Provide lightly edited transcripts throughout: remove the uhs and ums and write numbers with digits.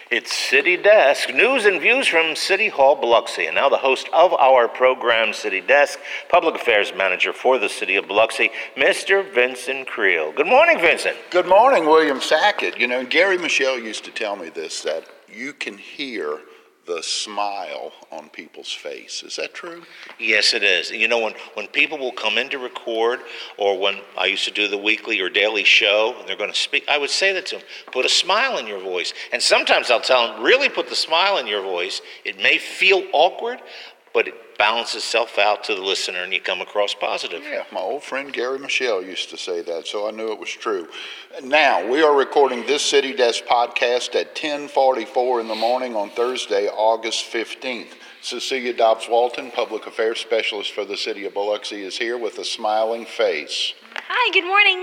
It's City Desk, news and views from City Hall, Biloxi. And now the host of our program, City Desk, Public Affairs Manager for the City of Biloxi, Mr. Vincent Creel. Good morning, Vincent. Good morning, William Sackett. You know, Gary Michelle used to tell me this, that you can hear the smile on people's face. Is that true? Yes, it is. You know, when people will come in to record, or when I used to do the weekly or daily show, and they're going to speak, I would say that to them, put a smile in your voice. And sometimes I'll tell them, really put the smile in your voice. It may feel awkward, but it balances itself out to the listener and you come across positive. Yeah, my old friend Gary Michelle used to say that, so I knew it was true. Now, we are recording this City Desk podcast at 10:44 in the morning on Thursday, August 15th. Cecilia Dobbs-Walton, Public Affairs Specialist for the City of Biloxi, is here with a smiling face. Hi, good morning.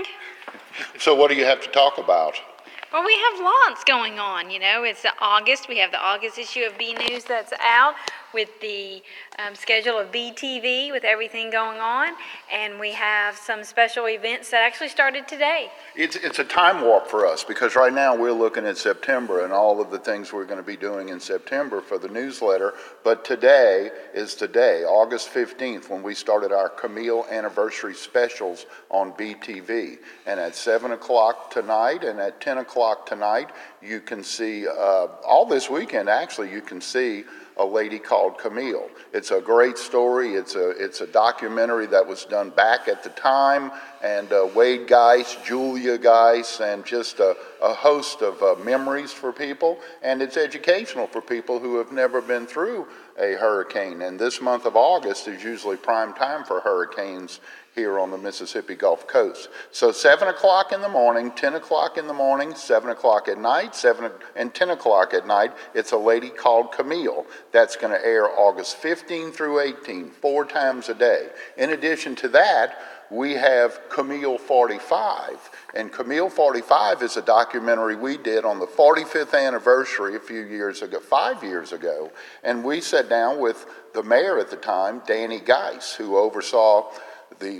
So what do you have to talk about? Well, we have lots going on, you know. It's August. We have the August issue of B News that's out with the schedule of BTV with everything going on. And we have some special events that actually started today. It's a time warp for us because right now we're looking at September and all of the things we're going to be doing in September for the newsletter. But today is today, August 15th, when we started our Camille anniversary specials on BTV. And at 7 o'clock tonight and at 10 o'clock tonight, you can see, all this weekend actually, you can see A Lady Called Camille. It's a great story. It's a documentary that was done back at the time, and Wade Geis, Julia Geis, and just a host of memories for people, and it's educational for people who have never been through a hurricane. And this month of August is usually prime time for hurricanes here on the Mississippi Gulf Coast. So 7 o'clock in the morning, 10 o'clock in the morning, 7 o'clock at night, 7 and 10 o'clock at night, it's A Lady Called Camille. That's going to air August 15 through 18, 4 times a day. In addition to that, we have Camille 45. And Camille 45 is a documentary we did on the 45th anniversary a few years ago, 5 years ago. And we sat down with the mayor at the time, Danny Geis, who oversaw the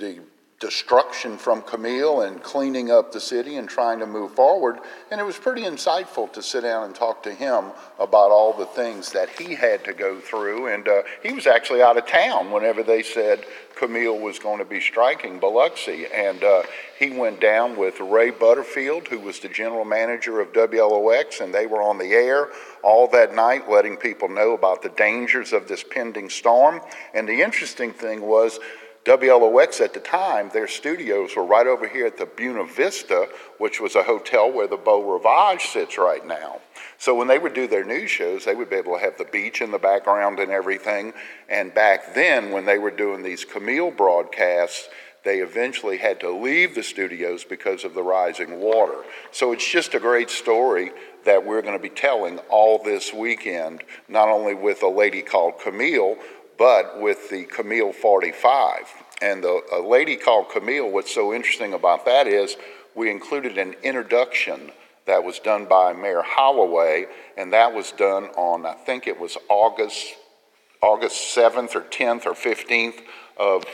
destruction from Camille and cleaning up the city and trying to move forward. And it was pretty insightful to sit down and talk to him about all the things that he had to go through. And he was actually out of town whenever they said Camille was going to be striking Biloxi. And he went down with Ray Butterfield, who was the general manager of WLOX, and they were on the air all that night letting people know about the dangers of this pending storm. And the interesting thing was, WLOX at the time, their studios were right over here at the Buena Vista, which was a hotel where the Beau Rivage sits right now. So when they would do their news shows, they would be able to have the beach in the background and everything. And back then, when they were doing these Camille broadcasts, they eventually had to leave the studios because of the rising water. So it's just a great story that we're going to be telling all this weekend, not only with A Lady Called Camille, but with the Camille 45. And A Lady Called Camille, what's so interesting about that is we included an introduction that was done by Mayor Holloway, and that was done on, I think it was August 7th or 10th or 15th of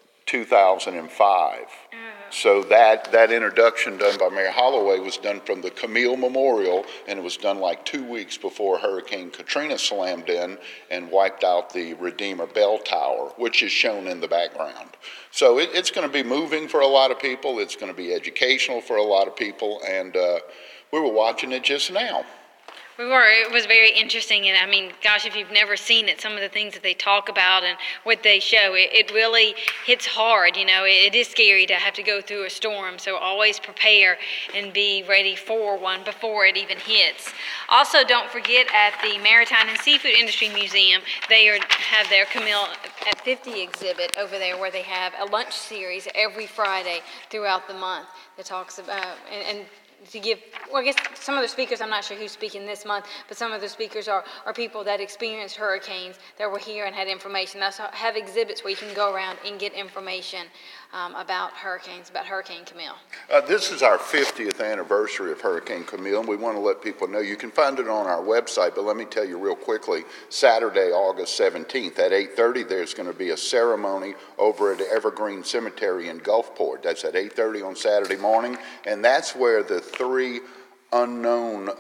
2005. So that introduction done by Mayor Holloway was done from the Camille Memorial, and it was done like 2 weeks before Hurricane Katrina slammed in and wiped out the Redeemer Bell Tower, which is shown in the background. So it's going to be moving for a lot of people. It's going to be educational for a lot of people, and we were watching it just now. We were. It was very interesting, and I mean, gosh, if you've never seen it, some of the things that they talk about and what they show, it really hits hard. You know, it is scary to have to go through a storm, so always prepare and be ready for one before it even hits. Also, don't forget at the Maritime and Seafood Industry Museum, they have their Camille at 50 exhibit over there where they have a lunch series every Friday throughout the month that talks about, and to give, well, I guess some of the speakers, I'm not sure who's speaking this month, but some of the speakers are people that experienced hurricanes that were here and had information. That's have exhibits where you can go around and get information about hurricanes, about Hurricane Camille. This is our 50th anniversary of Hurricane Camille, and we want to let people know. You can find it on our website, but let me tell you real quickly, Saturday, August 17th at 8:30, there's going to be a ceremony over at Evergreen Cemetery in Gulfport. That's at 8:30 on Saturday morning, and that's where the 3 unknown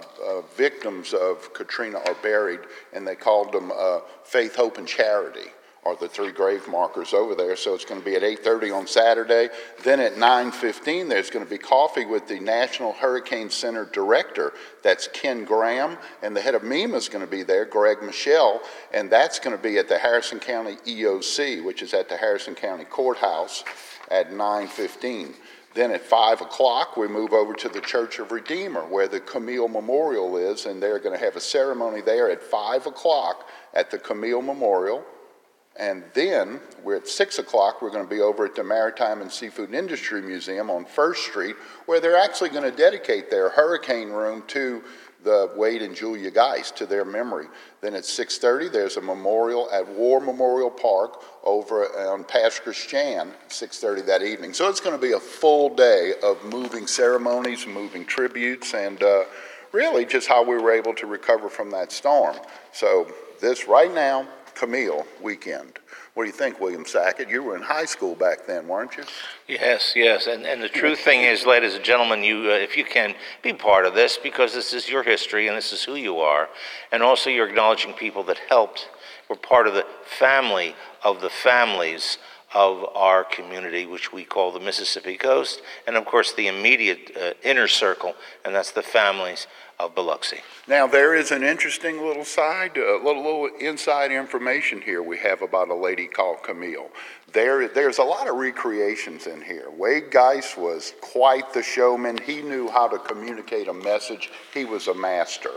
victims of Katrina are buried, and they called them Faith, Hope, and Charity are the three grave markers over there. So it's going to be at 8:30 on Saturday. Then at 9:15, there's going to be coffee with the National Hurricane Center director. That's Ken Graham, and the head of MEMA is going to be there, Greg Michelle, and that's going to be at the Harrison County EOC, which is at the Harrison County Courthouse at 9:15. Then at 5 o'clock, we move over to the Church of Redeemer, where the Camille Memorial is, and they're going to have a ceremony there at 5 o'clock at the Camille Memorial. And then we're at 6 o'clock, we're going to be over at the Maritime and Seafood Industry Museum on First Street, where they're actually going to dedicate their hurricane room to the Wade and Julia Geist, to their memory. Then at 6:30, there's a memorial at War Memorial Park over on Pass Christian, 6:30 that evening. So it's going to be a full day of moving ceremonies, moving tributes, and really just how we were able to recover from that storm. So this right now, Camille weekend. What do you think, William Sackett? You were in high school back then, weren't you? Yes, yes. And the true thing is, ladies and gentlemen, you, if you can, be part of this, because this is your history and this is who you are. And also you're acknowledging people that helped, were part of the family of the families of our community, which we call the Mississippi Coast, and of course the immediate inner circle, and that's the families of Biloxi. Now there is an interesting little side, little inside information here we have about a lady called Camille. There's a lot of recreations in here. Wade Geist was quite the showman. He knew how to communicate a message. He was a master.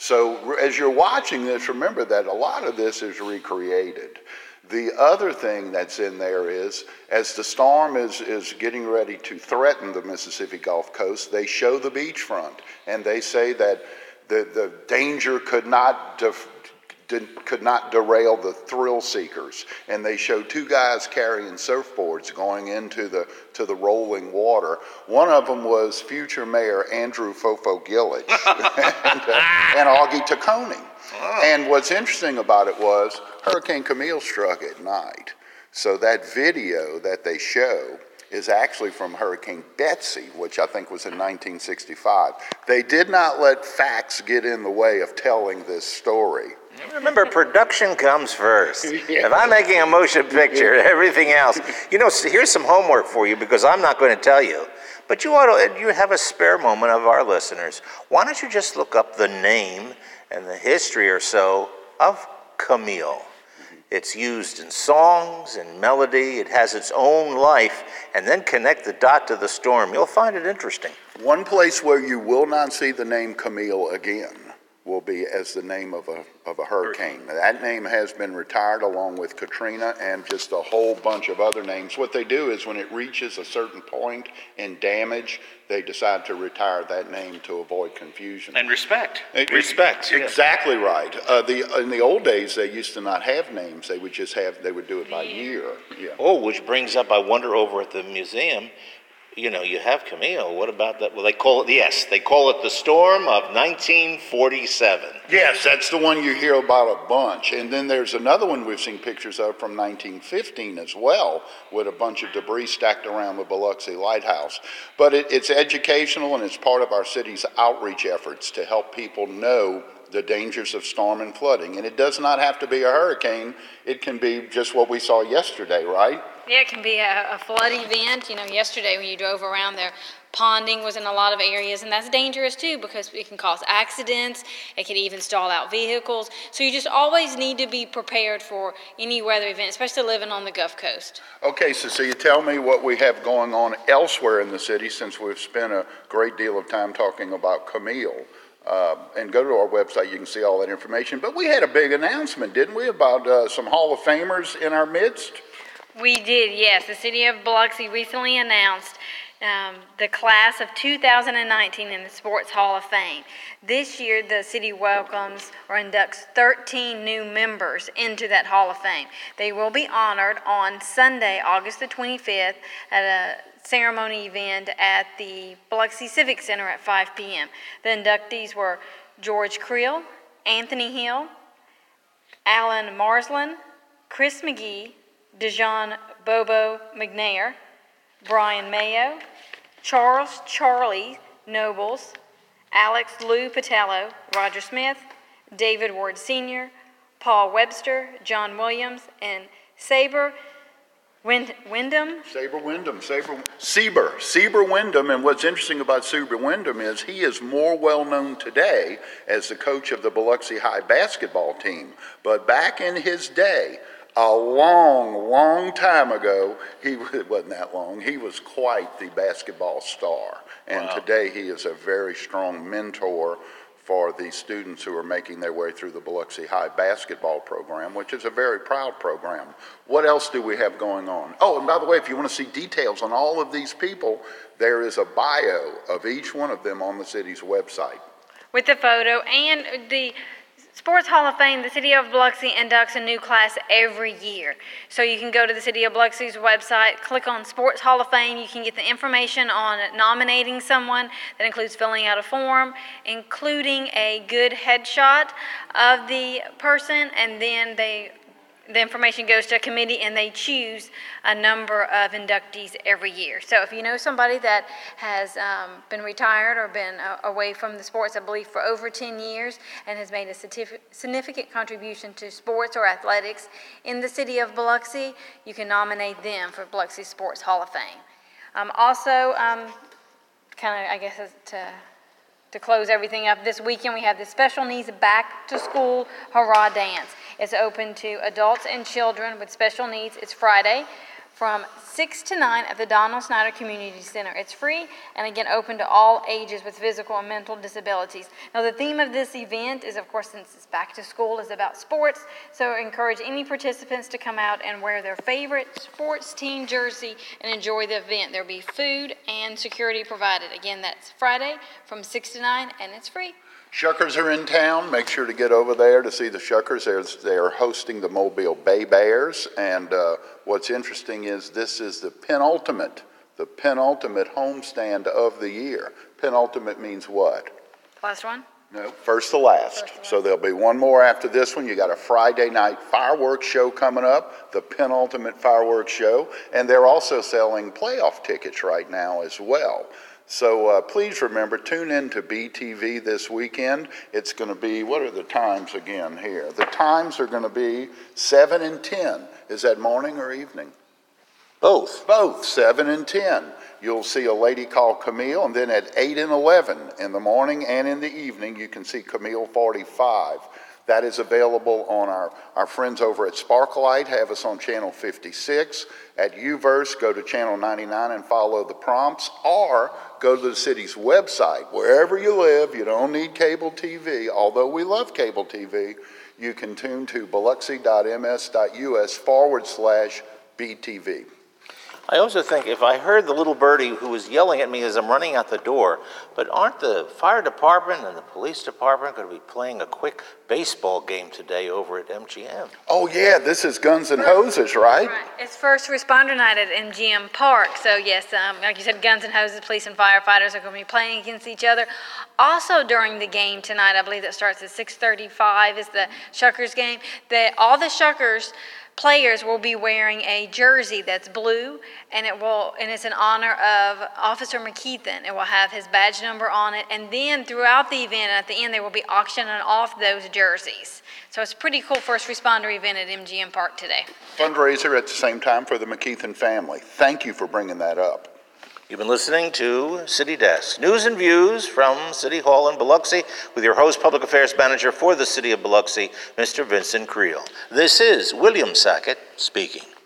So as you're watching this, remember that a lot of this is recreated. The other thing that's in there is, as the storm is getting ready to threaten the Mississippi Gulf Coast, they show the beachfront, and they say that the danger could not derail the thrill seekers. And they show two guys carrying surfboards going into the rolling water. One of them was future Mayor Andrew Fofo Gillich and Augie Taccone. Oh. And what's interesting about it was Hurricane Camille struck at night. So that video that they show is actually from Hurricane Betsy, which I think was in 1965. They did not let facts get in the way of telling this story. Remember, production comes first. Yeah. If I'm making a motion picture, everything else. You know, here's some homework for you, because I'm not going to tell you. But you have a spare moment of our listeners. Why don't you just look up the name and the history or so of Camille? It's used in songs and melody. It has its own life, and then connect the dot to the storm. You'll find it interesting. One place where you will not see the name Camille again will be as the name of a hurricane. That name has been retired along with Katrina and just a whole bunch of other names. What they do is when it reaches a certain point in damage, they decide to retire that name to avoid confusion. And respect. Respect. Exactly right. In the old days, they used to not have names. They would just they would do it by year. Yeah. Oh, which brings up, I wonder, over at the museum, you know, you have Camille. What about that? Well, they call it the storm of 1947. Yes, that's the one you hear about a bunch. And then there's another one we've seen pictures of from 1915 as well, with a bunch of debris stacked around the Biloxi Lighthouse. But it's educational, and it's part of our city's outreach efforts to help people know the dangers of storm and flooding. And it does not have to be a hurricane. It can be just what we saw yesterday, right? Yeah, it can be a flood event. You know, yesterday when you drove around there, ponding was in a lot of areas, and that's dangerous too, because it can cause accidents. It can even stall out vehicles. So you just always need to be prepared for any weather event, especially living on the Gulf Coast. Okay, so you tell me what we have going on elsewhere in the city, since we've spent a great deal of time talking about Camille. And go to our website, you can see all that information. But we had a big announcement, didn't we, about some Hall of Famers in our midst? We did, yes. The city of Biloxi recently announced the class of 2019 in the Sports Hall of Fame. This year, the city welcomes or inducts 13 new members into that Hall of Fame. They will be honored on Sunday, August the 25th, at a ceremony event at the Biloxi Civic Center at 5 p.m. The inductees were George Creel, Anthony Hill, Alan Marsland, Chris McGee, Dejon Bobo McNair, Brian Mayo, Charles Charlie Nobles, Alex Lou Patello, Roger Smith, David Ward Sr., Paul Webster, John Williams, and Saber Wyndham. Sieber Wyndham, and what's interesting about Sieber Wyndham is he is more well known today as the coach of the Biloxi High basketball team. But back in his day, a long time ago, it wasn't that long, he was quite the basketball star. And Wow. Today he is a very strong mentor for the students who are making their way through the Biloxi High basketball program, which is a very proud program. What else do we have going on? Oh, and by the way, if you want to see details on all of these people, there is a bio of each one of them on the city's website. With the photo and the Sports Hall of Fame, the City of Biloxi inducts a new class every year. So you can go to the City of Biloxi's website, click on Sports Hall of Fame. You can get the information on nominating someone. That includes filling out a form, including a good headshot of the person, and then the information goes to a committee and they choose a number of inductees every year. So if you know somebody that has been retired or been away from the sports, I believe, for over 10 years and has made a significant contribution to sports or athletics in the city of Biloxi, you can nominate them for Biloxi Sports Hall of Fame. Also, to close everything up, this weekend we have the Special Needs Back to School Hurrah Dance. It's open to adults and children with special needs. It's Friday from 6 to 9 at the Donald Snyder Community Center. It's free and again open to all ages with physical and mental disabilities. Now the theme of this event is, of course, since it's back to school, is about sports. So I encourage any participants to come out and wear their favorite sports team jersey and enjoy the event. There'll be food and security provided. Again, that's Friday from 6 to 9 and it's free. Shuckers are in town. Make sure to get over there to see the Shuckers. They are hosting the Mobile Bay Bears. And what's interesting is this is the penultimate homestand of the year. Penultimate means what? Last one? No, first to last. So there'll be one more after this one. You got a Friday night fireworks show coming up, the penultimate fireworks show. And they're also selling playoff tickets right now as well. So please remember, tune in to BTV this weekend. It's going to be, what are the times again here? The times are going to be 7 and 10. Is that morning or evening? Both. Both, 7 and 10. You'll see a lady called Camille, and then at 8 and 11 in the morning and in the evening, you can see Camille 45. That is available on our friends over at Sparklelight. Have us on channel 56. At UVerse, go to channel 99 and follow the prompts, or go to the city's website. Wherever you live, you don't need cable TV, although we love cable TV. You can tune to biloxi.ms.us/BTV. I also think if I heard the little birdie who was yelling at me as I'm running out the door, but aren't the fire department and the police department going to be playing a quick baseball game today over at MGM? Oh yeah, this is Guns and Hoses, right? Right. It's First Responder Night at MGM Park. So yes, like you said, Guns and Hoses, police and firefighters are going to be playing against each other. Also during the game tonight, I believe that starts at 6:35 is the Shuckers game. All the Shuckers players will be wearing a jersey that's blue, and it's in honor of Officer McKeithen. It will have his badge number on it, and then throughout the event, at the end, they will be auctioning off those jerseys. So it's a pretty cool first responder event at MGM Park today. Fundraiser at the same time for the McKeithen family. Thank you for bringing that up. You've been listening to City Desk, news and views from City Hall in Biloxi with your host, Public Affairs Manager for the City of Biloxi, Mr. Vincent Creel. This is William Sackett speaking.